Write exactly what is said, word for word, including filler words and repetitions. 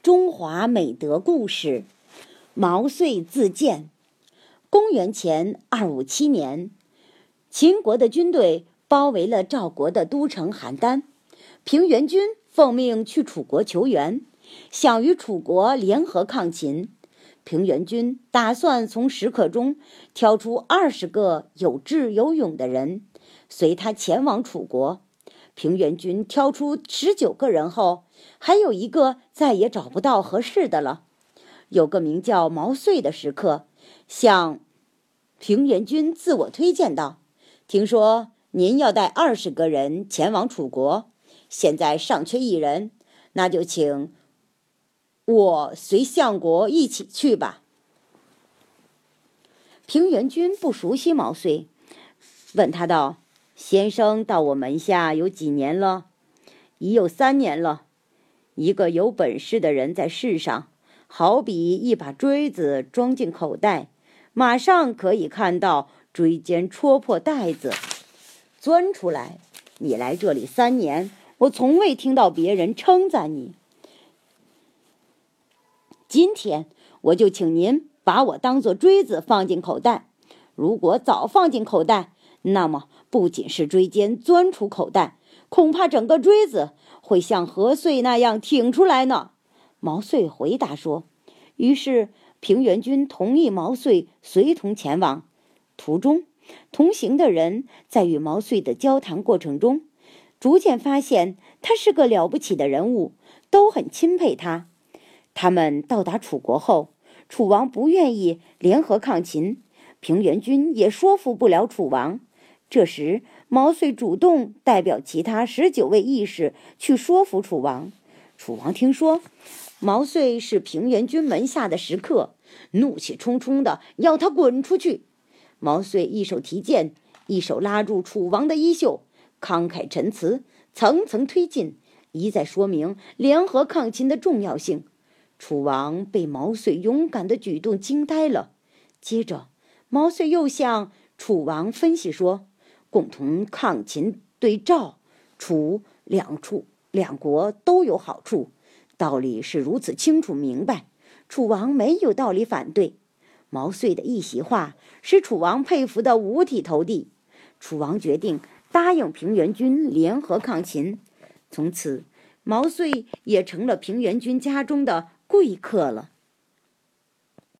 中华美德故事，毛遂自荐。公元前二五七年，秦国的军队包围了赵国的都城邯郸，平原君奉命去楚国求援，想与楚国联合抗秦。平原君打算从食客中挑出二十个有智有勇的人，随他前往楚国。平原君挑出十九个人后，还有一个再也找不到合适的了。有个名叫毛遂的食客向平原君自我推荐道：听说您要带二十个人前往楚国，现在尚缺一人，那就请我随相国一起去吧。平原君不熟悉毛遂，问他道：先生到我门下有几年了？已有三年了。一个有本事的人在世上，好比一把锥子装进口袋，马上可以看到锥尖戳破袋子，钻出来。你来这里三年，我从未听到别人称赞你。今天我就请您把我当作锥子放进口袋。如果早放进口袋，那么不仅是锥尖钻出口袋，恐怕整个锥子会像何遂那样挺出来呢。毛遂回答说。于是平原君同意毛遂随同前往。途中，同行的人在与毛遂的交谈过程中，逐渐发现他是个了不起的人物，都很钦佩他。他们到达楚国后，楚王不愿意联合抗秦，平原君也说服不了楚王。这时毛遂主动代表其他十九位义士去说服楚王。楚王听说毛遂是平原君门下的食客，怒气冲冲地要他滚出去。毛遂一手提剑，一手拉住楚王的衣袖，慷慨陈词，层层推进，一再说明联合抗秦的重要性。楚王被毛遂勇敢的举动惊呆了。接着毛遂又向楚王分析说，共同抗秦对赵、楚两处两国都有好处，道理是如此清楚明白，楚王没有道理反对。毛遂的一席话使楚王佩服得五体投地。楚王决定答应平原君联合抗秦。从此毛遂也成了平原君家中的贵客了。